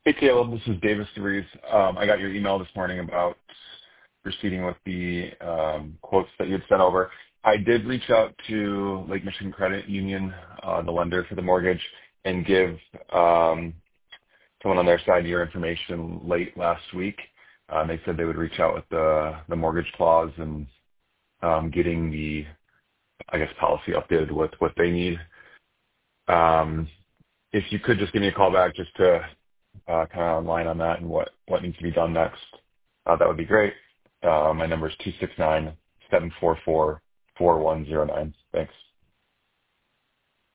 Hey, Caleb, this is Davis DeVries. I got your email this morning about proceeding with the quotes that you had sent over. I did reach out to Lake Michigan Credit Union, the lender for the mortgage, and give someone on their side your information late last week. They said they would reach out with the mortgage clause and getting the, I guess, policy updated with what they need. Um, if you could just give me a call back just to kind of online on that and what needs to be done next, that would be great. My number is 269-744-4109. Thanks.